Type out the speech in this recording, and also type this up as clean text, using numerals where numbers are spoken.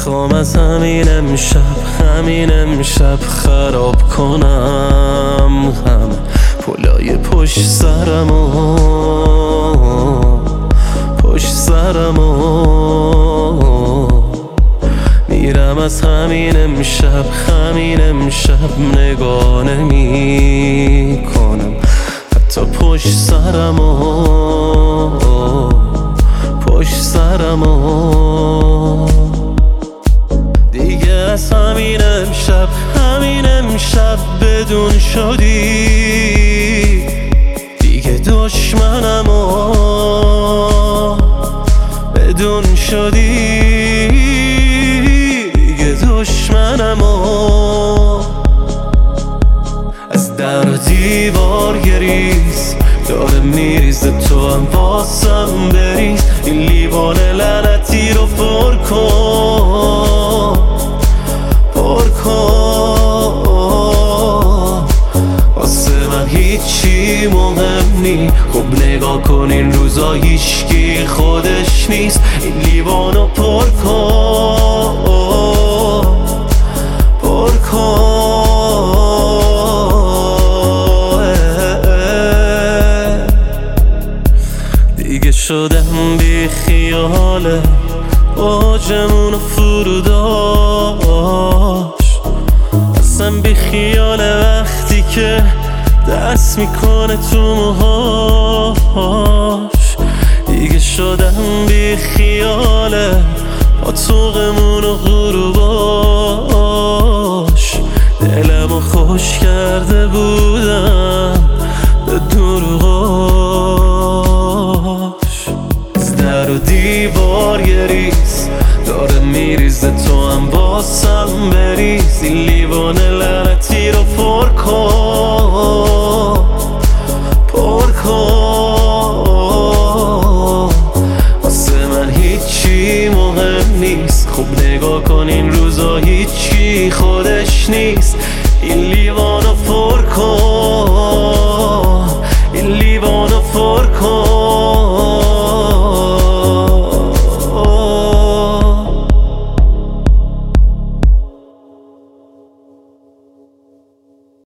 میخوام از همین امشب خراب کنم همه پلای پشت سرمو میرم از همین امشب نگاه نمی کنم حتی پشت سرمو دیگه از همین امشب بدون شدی دیگه دشمنمو بدون شدی دیگه دشمنمو از در و دیوار گریز داره میریزه تو هم واسم بریز این لیوان لعنتی رو پر کن واسه من هیچی مهم نی خب نگاه کن این روزا هیچکی خودش نیست این لیوانو پر کن دیگه شدم بی خیاله اوجمون فرو داشت اصلا بی خیاله وقتی که دست میکنه تو موهاش دیگه شدم بی خیاله با طوقمون و غروباش دلمو خوش کرده بودم به دروغاش از در و دیوار گریز داره میریزه تو هم واسم بریز این لیوان لعنتی رو پر کن